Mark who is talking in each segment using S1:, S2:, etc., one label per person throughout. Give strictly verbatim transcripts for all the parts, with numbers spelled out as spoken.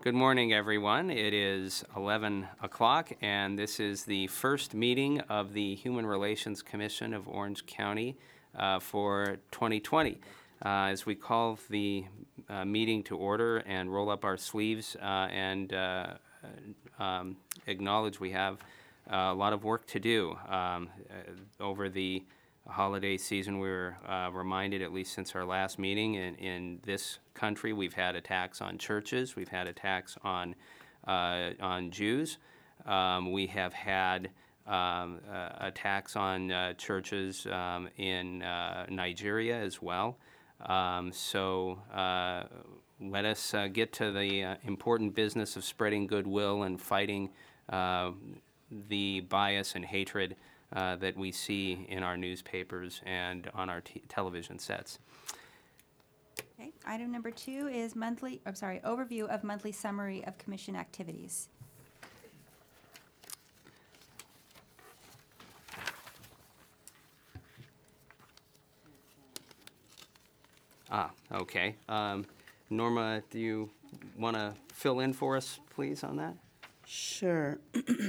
S1: Good morning, everyone. It is eleven o'clock, and this is the first meeting of the Human Relations Commission of Orange County uh, for twenty twenty. Uh, as we call the uh, meeting to order and roll up our sleeves uh, and uh, um, acknowledge we have uh, a lot of work to do. Um, uh, over the holiday season, we were uh, reminded, at least since our last meeting, in, in this country, we've had attacks on churches, we've had attacks on uh, on Jews, um, we have had um, uh, attacks on uh, churches um, in uh, Nigeria as well. Um, so uh, let us uh, get to the uh, important business of spreading goodwill and fighting uh, the bias and hatred Uh, that we see in our newspapers and on our t- television sets.
S2: Okay. Item number two is monthly, I'm sorry, overview of monthly summary of commission activities.
S1: Ah, okay. Um, Norma, do you want to fill in for us, please, on that?
S3: Sure.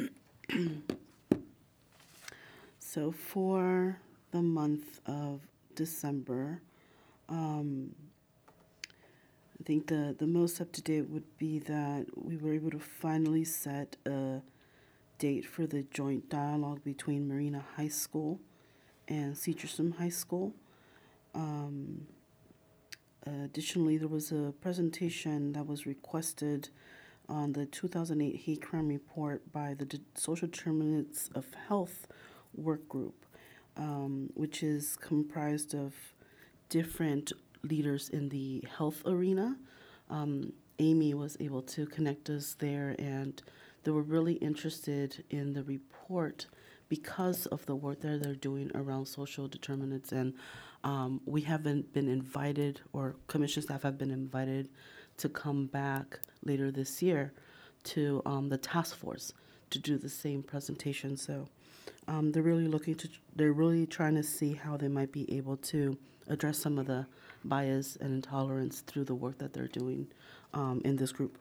S3: So for the month of December, um, I think the, the most up-to-date would be that we were able to finally set a date for the joint dialogue between Marina High School and Seacherson High School. Um, additionally, there was a presentation that was requested on the two thousand eight hate crime report by the De- Social Determinants of Health work group, um, which is comprised of different leaders in the health arena. Um, Amy was able to connect us there, and they were really interested in the report because of the work that they're doing around social determinants. And um, we haven't been invited, or commission staff have been invited to come back later this year to um, the task force to do the same presentation. So Um, they're really looking to, they're really trying to see how they might be able to address some of the bias and intolerance through the work that they're doing um, in this group.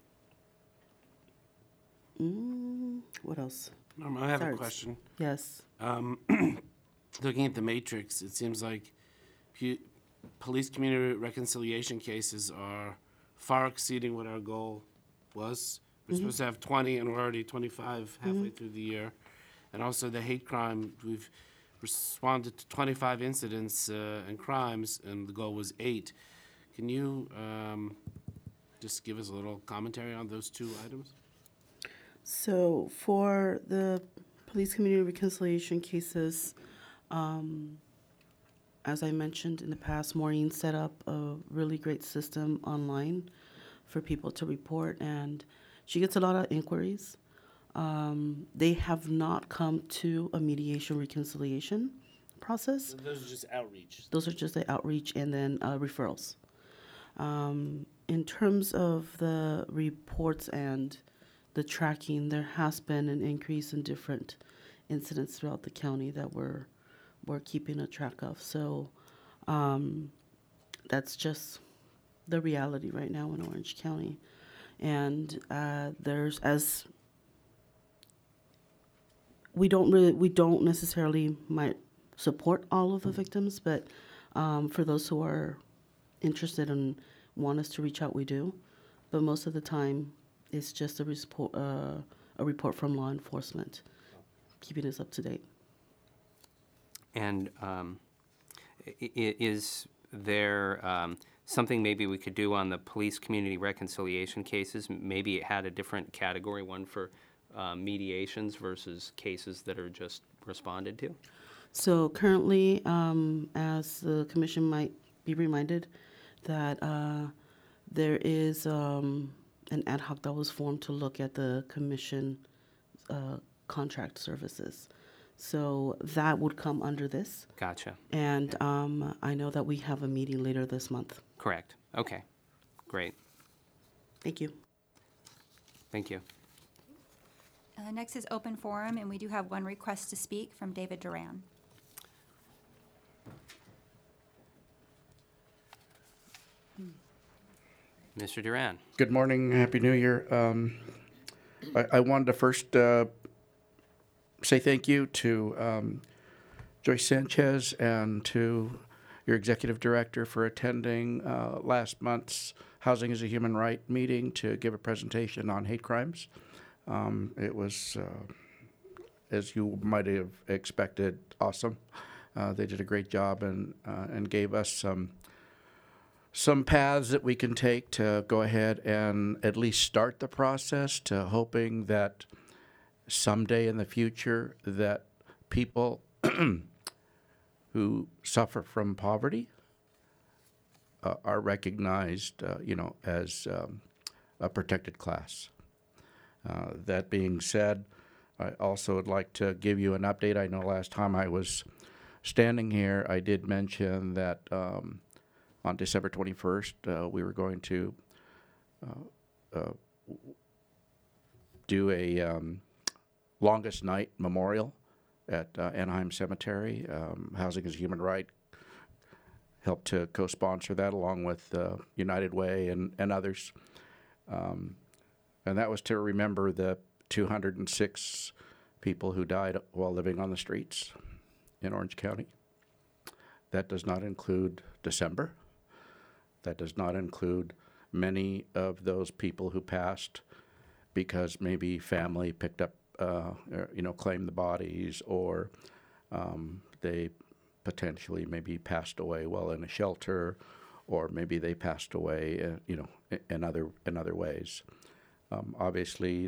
S3: Mm, what else?
S4: Norma, I have
S3: Sorry.
S4: a question.
S3: Yes.
S4: Um, looking at the matrix, it seems like pu- police community reconciliation cases are far exceeding what our goal was. We're supposed to have twenty, and we're already twenty-five halfway through the year. And also the hate crime, we've responded to twenty-five incidents uh, and crimes, and the goal was eight. Can you um, just give us a little commentary on those two items?
S3: So for the police community reconciliation cases, um, as I mentioned in the past, Maureen set up a really great system online for people to report, and she gets a lot of inquiries. Um, they have not come to a mediation reconciliation process.
S4: So those are just outreach.
S3: Those are just the outreach and then uh, referrals. Um, in terms of the reports and the tracking, there has been an increase in different incidents throughout the county that we're, we're keeping a track of. So um, that's just the reality right now in Orange County. And uh, there's, as we don't really, we don't necessarily might support all of the victims, but um, for those who are interested and want us to reach out, we do. But most of the time, it's just a, respo- uh, a report from law enforcement, keeping us up to date.
S1: And um, i- i- is there um, something maybe we could do on the police community reconciliation cases? Maybe it had a different category, one for uh, mediations versus cases that are just responded to?
S3: So currently, um, as the commission might be reminded, that uh, there is um, an ad hoc that was formed to look at the commission uh, contract services. So that would come under this.
S1: Gotcha.
S3: And um, I know that we have a meeting later this month.
S1: Correct. Okay. Great.
S3: Thank you.
S1: Thank you.
S2: Uh, next is open forum, and we do have one request to speak from David Duran.
S1: Mister Duran.
S5: Good morning, Happy New Year. Um, I, I wanted to first uh, say thank you to um, Joyce Sanchez and to your executive director for attending uh, last month's Housing is a Human Right meeting to give a presentation on hate crimes. Um, it was, uh, as you might have expected, awesome. Uh, they did a great job and uh, and gave us some some paths that we can take to go ahead and at least start the process, to hoping that someday in the future that people who suffer from poverty uh, are recognized, uh, you know, as um, a protected class. Uh, that being said, I also would like to give you an update. I know last time I was standing here, I did mention that um, on December twenty-first, uh, we were going to uh, uh, do a um, longest night memorial at uh, Anaheim Cemetery. Um, Housing is a Human Right helped to co-sponsor that along with uh, United Way and, and others. Um, and that was to remember the two hundred six people who died while living on the streets in Orange County. That does not include December. That does not include many of those people who passed because maybe family picked up, uh, or, you know, claimed the bodies, or um, they potentially maybe passed away while in a shelter, or maybe they passed away, uh, you know, in, in other in other ways. Um, obviously,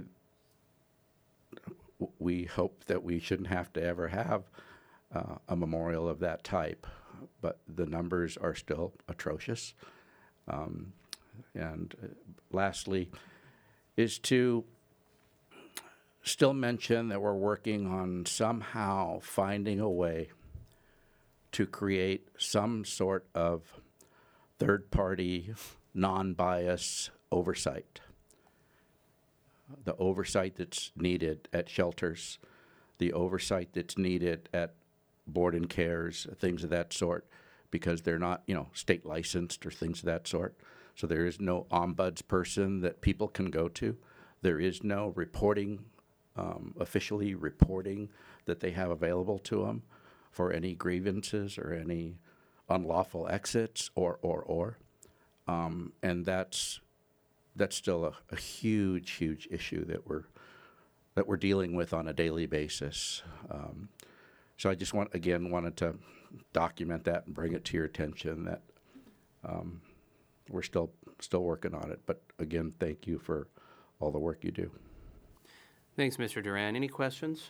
S5: w- we hope that we shouldn't have to ever have uh, a memorial of that type, but the numbers are still atrocious. Um, and uh, lastly, is to still mention that we're working on somehow finding a way to create some sort of third-party, non-bias oversight. The oversight that's needed at shelters, the oversight that's needed at board and cares, things of that sort, because they're not, you know, state licensed or things of that sort. So there is no ombuds person that people can go to. There is no reporting, um, officially reporting that they have available to them for any grievances or any unlawful exits or, or, or. Um, and that's that's still a, a huge, huge issue that we're that we're dealing with on a daily basis. Um, so I just want, again, wanted to document that and bring it to your attention that um, we're still still working on it. But again, thank you for all the work you do.
S1: Thanks, Mister Duran. Any questions?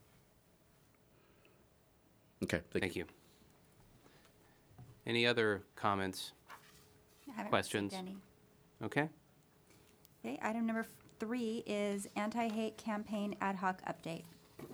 S5: Okay, thank,
S1: Thank you. Any other comments?
S2: I haven't
S1: Questions?
S2: received any.
S1: Okay.
S2: Okay, item number f- three is anti-hate campaign ad hoc update.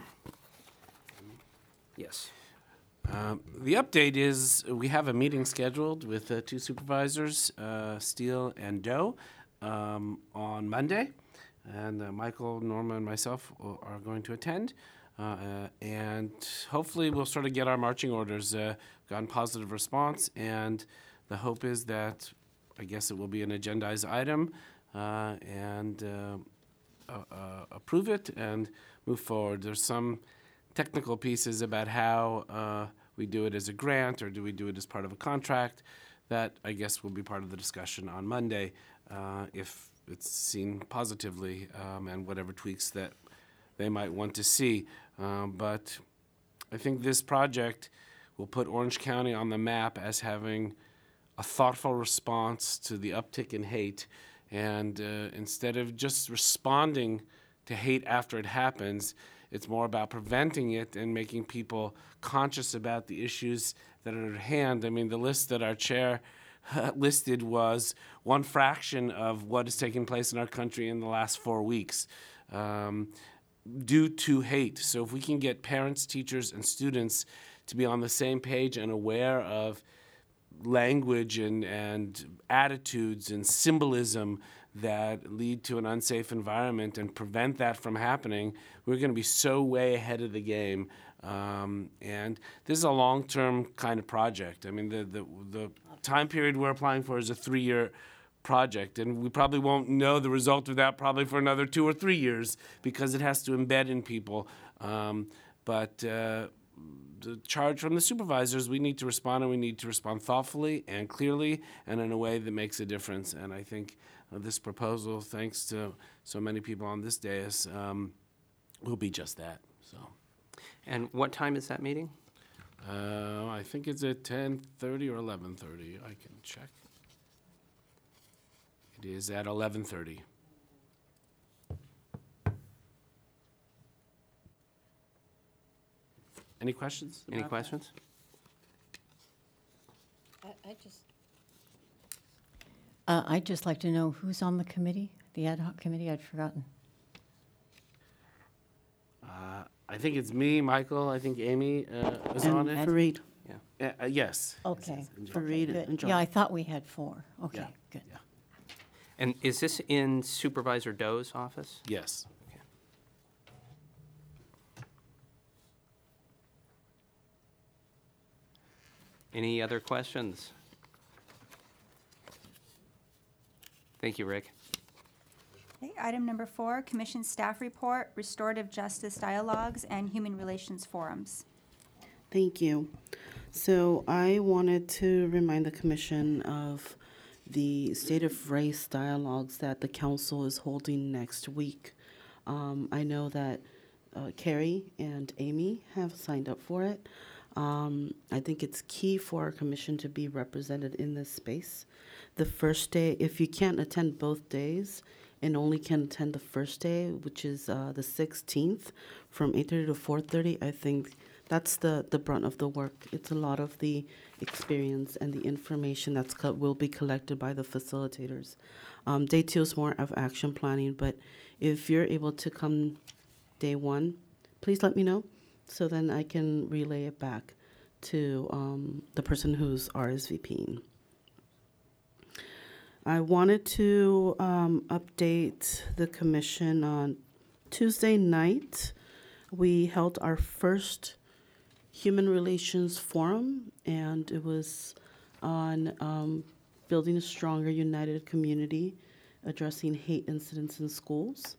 S1: Yes.
S4: Um, the update is we have a meeting scheduled with uh, two supervisors, uh, Steele and Doe, um, on Monday. And uh, Michael, Norma, and myself will- are going to attend. Uh, uh, and hopefully we'll sort of get our marching orders. Uh, gotten positive response, and the hope is that I guess it will be an agendized item, uh, and uh, uh, uh, approve it and move forward. There's some technical pieces about how uh, we do it as a grant or do we do it as part of a contract that I guess will be part of the discussion on Monday uh, if it's seen positively, um, and whatever tweaks that they might want to see. Um, but I think this project will put Orange County on the map as having a thoughtful response to the uptick in hate. And uh, instead of just responding to hate after it happens, it's more about preventing it and making people conscious about the issues that are at hand. I mean, the list that our chair listed was one fraction of what has taken place in our country in the last four weeks. Um, due to hate. So if we can get parents, teachers, and students to be on the same page and aware of language and, and attitudes and symbolism that lead to an unsafe environment and prevent that from happening, we're going to be so way ahead of the game. Um, and this is a long-term kind of project. I mean, the, the, the time period we're applying for is a three-year project, and we probably won't know the result of that probably for another two or three years because it has to embed in people. Um, but uh, the charge from the supervisors, we need to respond, and we need to respond thoughtfully and clearly and in a way that makes a difference. And I think uh, this proposal, thanks to so many people on this dais, um, will be just that. So,
S1: And what time is that meeting?
S4: uh, I think it's at ten thirty or eleven thirty. I can check. It is at eleven thirty. Any questions?
S1: Any
S4: about that?
S1: questions?
S6: I I just, Uh, I'd just like to know who's on the committee, the ad hoc committee, I'd forgotten.
S4: Uh, I think it's me, Michael, I think Amy uh, is
S3: And
S4: on it.
S3: Fareed.
S4: Uh, uh, Yes.
S6: Okay.
S3: Fareed
S6: Good.
S3: and John.
S6: Yeah, I thought we had four. Okay,
S4: Yeah.
S6: good.
S4: Yeah.
S1: And is this in Supervisor Doe's office?
S4: Yes.
S1: Any other questions? Thank you, Rick.
S2: Okay, item number four, Commission Staff Report, Restorative Justice Dialogues, and Human Relations Forums.
S3: Thank you. So I wanted to remind the commission of the State of Race dialogues that the council is holding next week. Um, I know that uh, Carrie and Amy have signed up for it. Um, I think it's key for our commission to be represented in this space. The first day, if you can't attend both days and only can attend the first day, which is uh, the sixteenth, from eight thirty to four thirty, I think that's the, the brunt of the work. It's a lot of the experience and the information that's co- will be collected by the facilitators. Um, day two is more of action planning, but if you're able to come day one, please let me know so then I can relay it back to um, the person who's RSVPing. I wanted to um, update the commission on Tuesday night. We held our first Human Relations Forum, and it was on um, building a stronger, united community, addressing hate incidents in schools.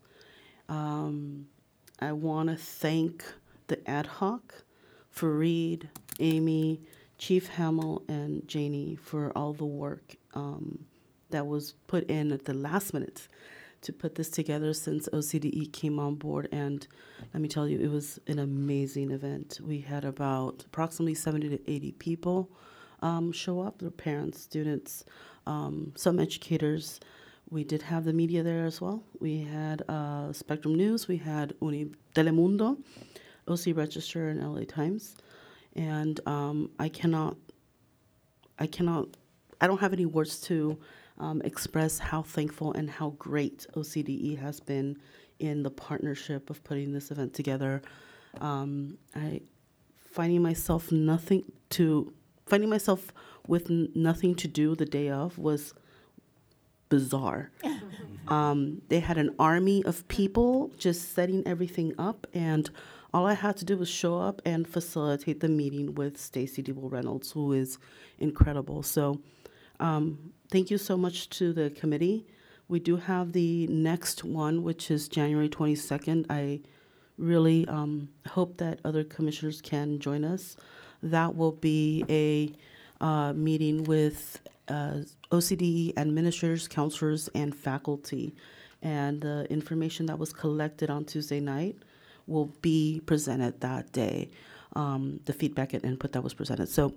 S3: Um, I want to thank the ad hoc, Fareed, Amy, Chief Hamill, and Janie for all the work um, that was put in at the last minute to put this together since O C D E came on board. And let me tell you, it was an amazing event. We had about approximately seventy to eighty people um, show up, their parents, students, um, some educators. We did have the media there as well. We had uh, Spectrum News, we had Uni Telemundo, O C Register, and L A Times. And um, I cannot, I cannot, I don't have any words to um, express how thankful and how great O C D E has been in the partnership of putting this event together. Um, I finding myself nothing to, finding myself with n- nothing to do the day of was bizarre. um, they had an army of people just setting everything up, and all I had to do was show up and facilitate the meeting with Stacy Debo Reynolds, who is incredible. So um, thank you so much to the committee. We do have the next one, which is January twenty-second. I really um, hope that other commissioners can join us. That will be a uh, meeting with uh, O C D E administrators, counselors, and faculty. And the information that was collected on Tuesday night will be presented that day, um, the feedback and input that was presented. So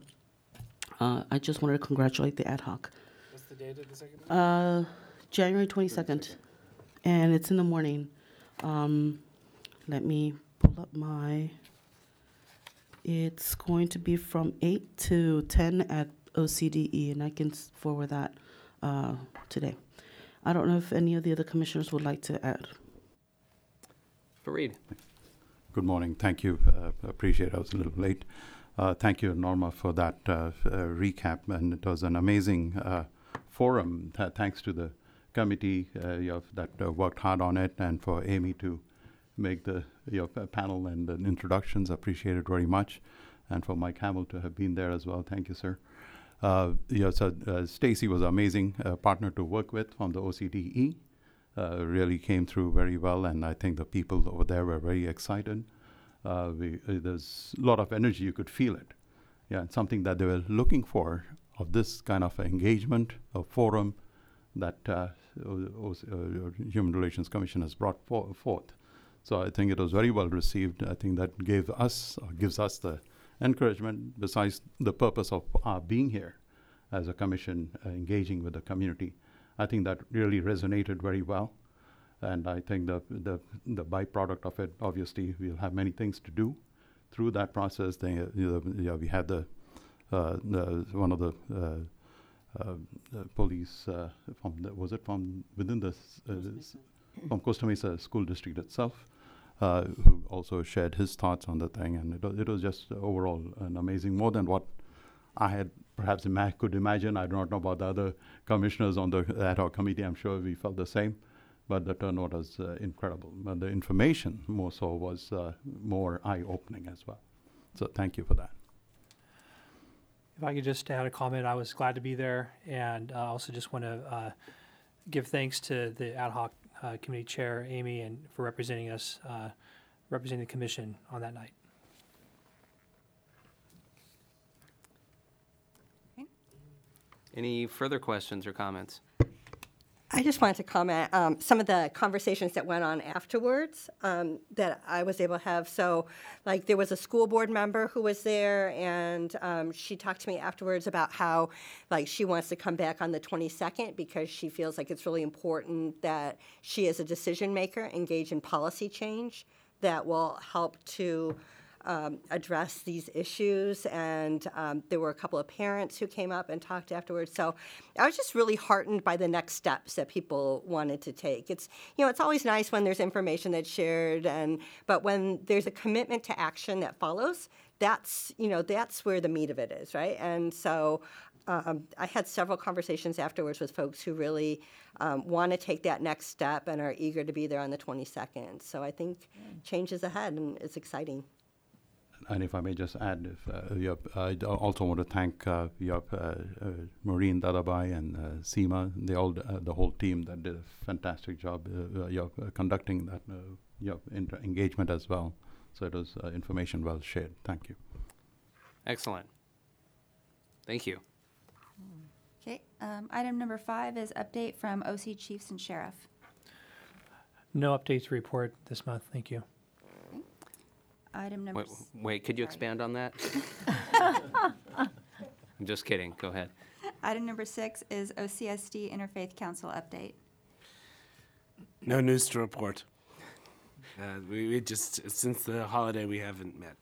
S3: uh, I just wanted to congratulate the ad hoc.
S4: What's the date of the second one?
S3: Uh, January twenty-second, and it's in the morning. Um, let me pull up my, it's going to be from eight to ten at O C D E, and I can s- forward that uh, today. I don't know if any of the other commissioners would like to add.
S1: Fareed.
S7: Good morning. Thank you. Uh, appreciate it. I was a little late. Uh, thank you, Norma, for that uh, uh, recap. And it was an amazing uh, forum. Th- thanks to the committee uh, you know, that uh, worked hard on it, and for Amy to make the you know, p- panel and the introductions. Appreciate it very much. And for Mike Hamill to have been there as well. Thank you, sir. Uh, yeah, so uh, Stacy was an amazing uh, partner to work with from the O C D E. Uh, really came through very well, and I think the people over there were very excited. Uh, we, uh, there's a lot of energy, you could feel it. Yeah, it's something that they were looking for, of this kind of engagement, a forum that uh, o- o- uh, Human Relations Commission has brought for- forth. So I think it was very well received. I think that gave us, or gives us the encouragement, besides the purpose of our being here as a commission, uh, engaging with the community. I think that really resonated very well. And I think the, the, the byproduct of it, obviously, we'll have many things to do through that process. They, uh, you know, yeah, we had the, uh, the one of the uh, uh, uh, police uh, from the, was it from within the s- uh, s- from Costa Mesa School District itself, uh, who also shared his thoughts on the thing, and it was, it was just overall an amazing, more than what I had perhaps ima- could imagine. I do not know about the other commissioners on the ad hoc committee. I'm sure we felt the same, but the turnout was uh, incredible. But the information more so was uh, more eye-opening as well. So thank you for that.
S8: If I could just add a comment, I was glad to be there, and uh, also just want to uh, give thanks to the ad hoc uh, committee chair, Amy, and for representing us, uh, representing the commission on that night.
S1: Any further questions or comments?
S9: I just wanted to comment, um, some of the conversations that went on afterwards, um, that I was able to have. So, like, there was a school board member who was there, and, um, she talked to me afterwards about how, like, she wants to come back on the twenty-second because she feels like it's really important that she, as a decision maker, engage in policy change that will help to, um, address these issues. And um, there were a couple of parents who came up and talked afterwards. So I was just really heartened by the next steps that people wanted to take. It's, you know, it's always nice when there's information that's shared, and but when there's a commitment to action that follows, that's, you know, that's where the meat of it is, right? And so um, I had several conversations afterwards with folks who really um, want to take that next step and are eager to be there on the twenty-second. So I think change is ahead, and it's exciting.
S7: And if I may just add, if, uh, yep, I d- also want to thank uh, yep, uh, uh, Maureen Dadabai and uh, Seema, the, all, uh, the whole team that did a fantastic job uh, uh, yep, uh, conducting that uh, yep, inter- engagement as well. So it was uh, information well shared. Thank you.
S1: Excellent. Thank you.
S2: Okay, um, item number five is update from O C Chiefs and Sheriff.
S8: No updates to report this month. Thank you.
S2: Item number,
S1: Wait,
S2: s-
S1: wait, could you
S2: sorry.
S1: expand on that? I'm just kidding. Go ahead.
S2: Item number six is O C S D Interfaith Council update.
S4: No news to report. Uh, we, we just, since the holiday, we haven't met.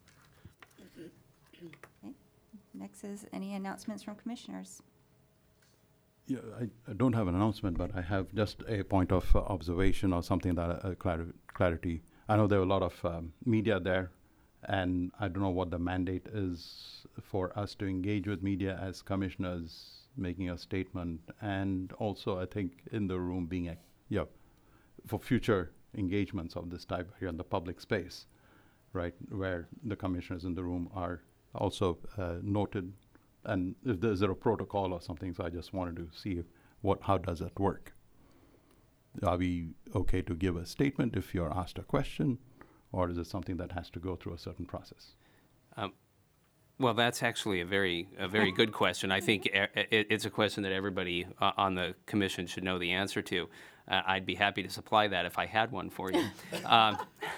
S2: Next is any announcements from commissioners.
S7: Yeah, I, I don't have an announcement, but I have just a point of uh, observation or something that uh, clar- clarity. I know there are a lot of um, media there, and I don't know what the mandate is for us to engage with media as commissioners, making a statement, and also I think in the room being, a, yeah, for future engagements of this type here in the public space, right, where the commissioners in the room are also uh, noted, and if there's a protocol or something. So I just wanted to see if, what how does that work. Are we okay to give a statement if you're asked a question, or is it something that has to go through a certain process?
S1: Um, Well, that's actually a very, a very good question. I think e- it, it's a question that everybody uh, on the commission should know the answer to. Uh, I'd be happy to supply that if I had one for you. um,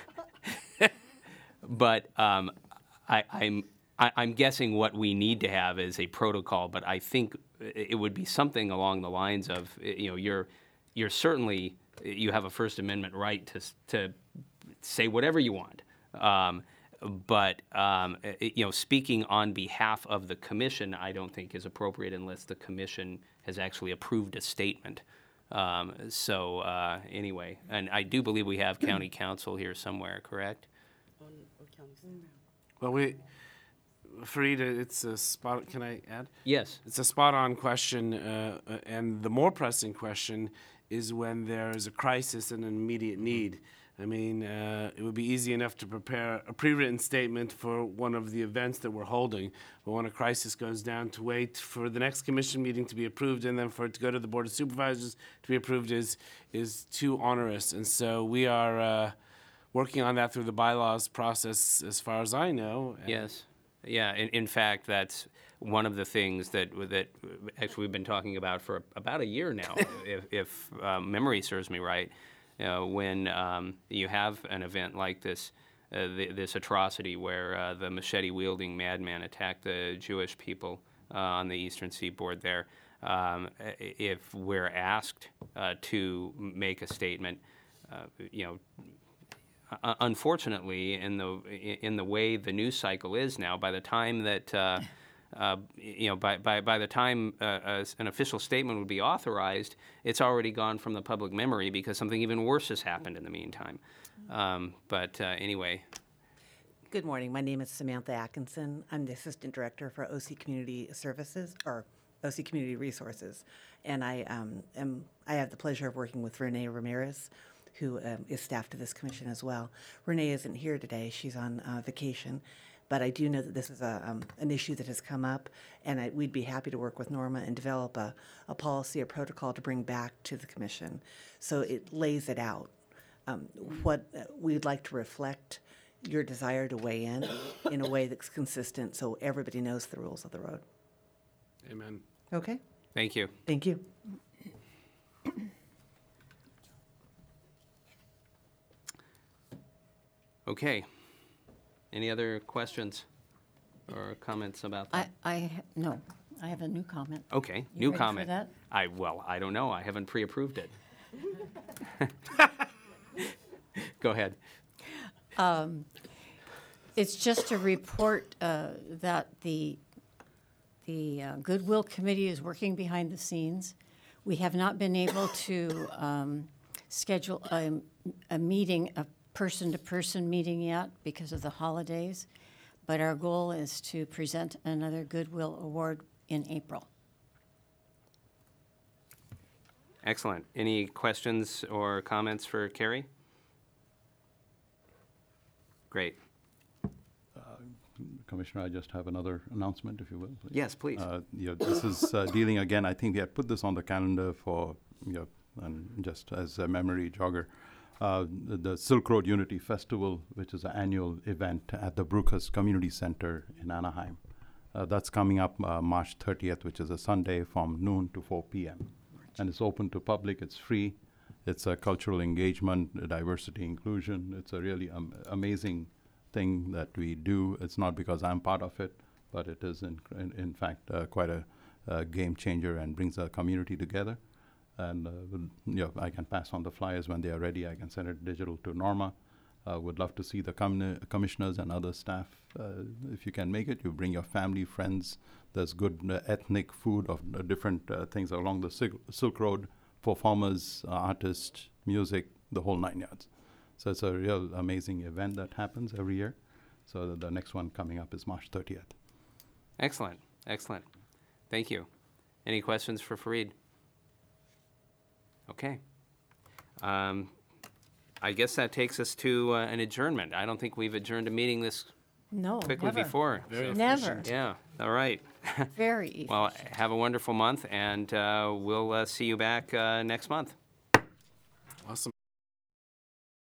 S1: but um, I, I'm, I, I'm guessing what we need to have is a protocol. But I think it would be something along the lines of, you know, you're, you're certainly, you have a First Amendment right to s- to say whatever you want. Um, But, um, it- you know, speaking on behalf of the commission, I don't think is appropriate unless the commission has actually approved a statement. Um, So, uh, anyway, and I do believe we have county council here somewhere, correct?
S4: Well, we, Farida, it's a spot, can I add?
S1: Yes.
S4: It's a spot-on question, uh, uh, and the more pressing question is when there is a crisis and an immediate need. I mean, uh, it would be easy enough to prepare a pre-written statement for one of the events that we're holding, but when a crisis goes down, to wait for the next commission meeting to be approved and then for it to go to the Board of Supervisors to be approved is is too onerous. And so we are uh, working on that through the bylaws process, as far as I know. And
S1: Yes. Yeah, in, in fact, that's one of the things that, that actually we've been talking about for about a year now, if, if uh, memory serves me right. You know, when um, you have an event like this, uh, th- this atrocity where uh, the machete-wielding madman attacked the Jewish people uh, on the eastern seaboard there, um, i- if we're asked uh, to make a statement, uh, you know, Uh, unfortunately, in the in the way the news cycle is now, by the time that uh, uh, you know, by by by the time uh, uh, an official statement would be authorized, it's already gone from the public memory because something even worse has happened in the meantime. Um, but uh, anyway,
S10: Good morning. My name is Samantha Atkinson. I'm the Assistant Director for O C Community Services, or O C Community Resources. And I um, am, I have the pleasure of working with Renee Ramirez, who um, is staff to this commission as well. Renee isn't here today. She's on uh, vacation. But I do know that this is a, um, an issue that has come up, and I, we'd be happy to work with Norma and develop a, a policy or protocol to bring back to the commission. So it lays it out. Um, what uh, we'd like to reflect your desire to weigh in in a way that's consistent so everybody knows the rules of the road.
S4: Amen.
S10: Okay?
S1: thank you.
S10: Thank you.
S1: Okay. Any other questions or comments about
S6: I,
S1: that?
S6: I, no, I have a new comment.
S1: Okay,
S6: You
S1: new
S6: ready for
S1: comment.
S6: that?
S1: I, well, I don't know. I haven't pre-approved it. Go ahead.
S6: It's just a report uh, that the, the uh, Goodwill Committee is working behind the scenes. We have not been able to um, schedule a, a meeting, a person-to-person meeting yet because of the holidays, but our goal is to present another Goodwill Award in April.
S1: Excellent. Any questions or comments for Carrie? Great.
S7: Commissioner, I just have another announcement, if you will, please.
S1: Yes, please.
S7: Uh, yeah, this is uh, dealing again. I think we had put this on the calendar for, you know, and just as a memory jogger, uh, the, the Silk Road Unity Festival, which is an annual event at the Brookhurst Community Center in Anaheim. Uh, that's coming up uh, March thirtieth, which is a Sunday from noon to four p.m. And it's open to public. It's free. It's a cultural engagement, diversity, inclusion. It's a really um, amazing thing that we do. It's not because I'm part of it, but it is in, in, in fact uh, quite a, a game changer and brings the community together. And uh, we'll- you know, I can pass on the flyers when they are ready. I can send it digital to Norma. Uh, would love to see the commi- commissioners and other staff. Uh, if you can make it, you bring your family, friends. There's good uh, ethnic food of uh, different uh, things along the Sil- Silk Road, performers, uh, artists, music, the whole nine yards. So it's a real amazing event that happens every year. So the, the next one coming up is March thirtieth.
S1: Excellent, excellent. Thank you. Any questions for Fareed? Okay. Um, I guess that takes us to uh, an adjournment. I don't think we've adjourned a meeting this
S6: No,
S1: quickly
S6: never.
S1: before.
S4: Very
S6: Never.
S1: Yeah, all right.
S6: Very easy.
S1: Well, have a wonderful month, and uh, we'll uh, see you back uh, next month.
S4: Awesome.